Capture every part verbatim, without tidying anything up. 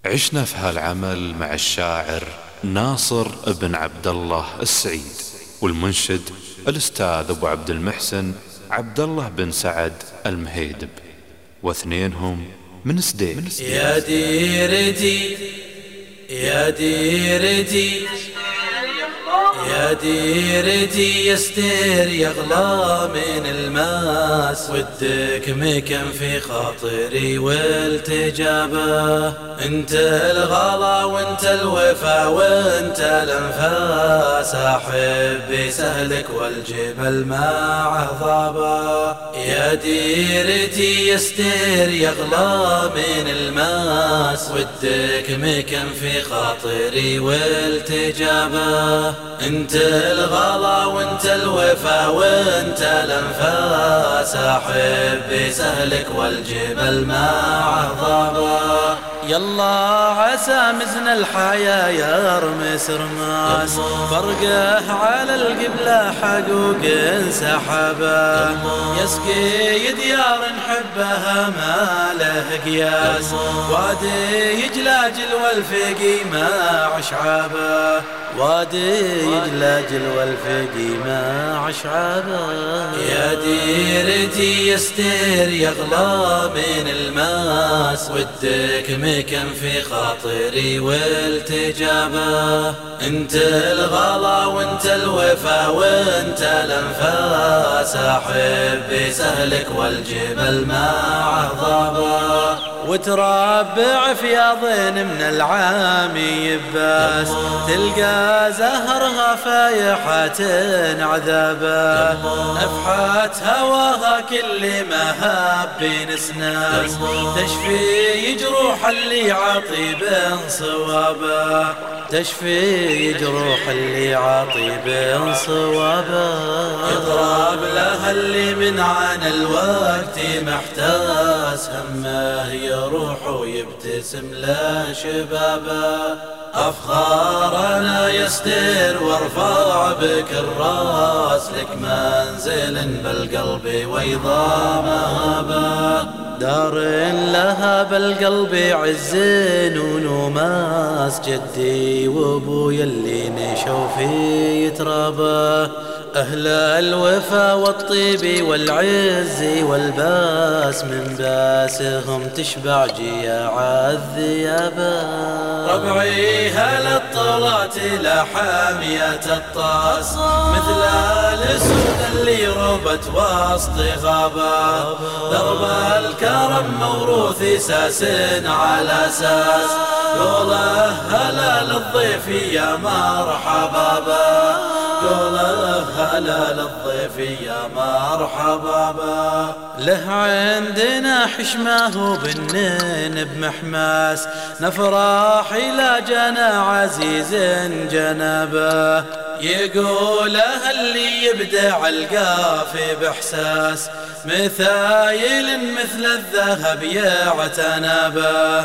عشنا في هالعمل مع الشاعر ناصر بن عبد الله السعيد، والمنشد الأستاذ أبو عبد المحسن عبد الله بن سعد المهيدب، واثنينهم من سدير. يا ديرتي يا ديرتي يا ديرتي يستر يغلى من الماس، ودك مكن في خاطري والتجابه. انت الغلا وانت الوفا وانت الانفاس، احبي سهلك والجبل مع ضابه. يا ديرتي يستر يغلى من الماس، ودك مكن في خاطري والتجابه. انت الغلا وانت الوفا وانت الانفاس، احبي سهلك والجبل مع ضابه. يلا عسى مزن الحياة يرمس رماس، فرقه على القبلة حقوق سحبه. يسقي ديار نحبها ما له قياس، وادي يجلاجل والفقي مع شعابه. وادي يجلاجل والفقي مع شعابه. يا ديرتي يستر يغلى من الماس، ودك مكن في خاطري والتجابه. انت الغلا وانت الوفا وانت الانفاس، احبي سهلك والجبل مع ضابه. وتربع في ضين من العام يباس، تلقى زهرها فايحة عذابه. نفحات هواها كل ما هاب نسناس، تشفي جروح اللي عطيب صوابه. تشفي جروح اللي عطيب صوابه. يضرب لها اللي من عن الوقت محتاس، همه يروح ويبتسم له شبابه. أفخارنا يستر وارفع بك الراس، لك منزل بالقلب ويضا مهابه. دار لها بالقلب عز ونماس، جدي وابويا اللي نشوا في ترابه. أهل الوفا والطيب والعز والباس، من باسهم تشبع جياع الذيابه. ربعي هل الطلات لا حامية الطاس، مثل الاسود اللي ربت وسط غابه. درب الكرم موروث ساس على ساس، قوله هلا للضيف يا مرحبا به. قوله هلا للضيف يا مرحبا به. له عندنا حشمه بالنين بمحماس، نفرح إلى جنا عزيز جنبه. يقوله اللي يبدع القافي بإحساس، مثايل مثل الذهب يعتنبه.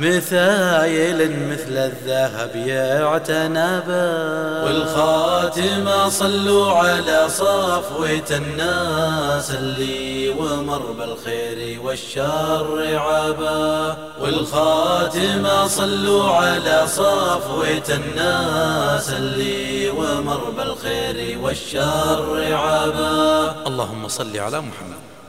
مثايل مثل الذهب يعتنبه. والخاتمة صلوا على صفوة الناس، اللي ومر بالخير والشر عابه. والخاتمة صلوا على صفوة الناس، اللي ومر بالخير والشر عابه. اللهم صل على محمد.